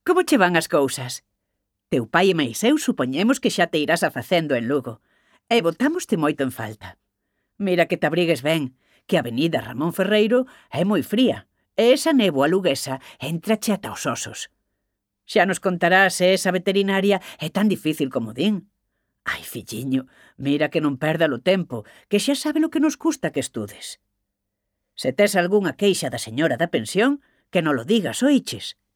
Como che van as cousas? Teu pai e máis eu supoñemos que xa te irás afacendo en Lugo. E botámoste moito en falta. Mira que te abrigues ben, que a avenida Ramón Ferreiro é moi fría, e esa néboa luguesa entrache ata os osos. Xa nos contarás se esa veterinaria é tan difícil como din. Ai, filliño, mira que non perda o tempo, que xa sabe lo que nos custa que estudes. Se tes algunha queixa da señora da pensión, que non lo digas, oiches?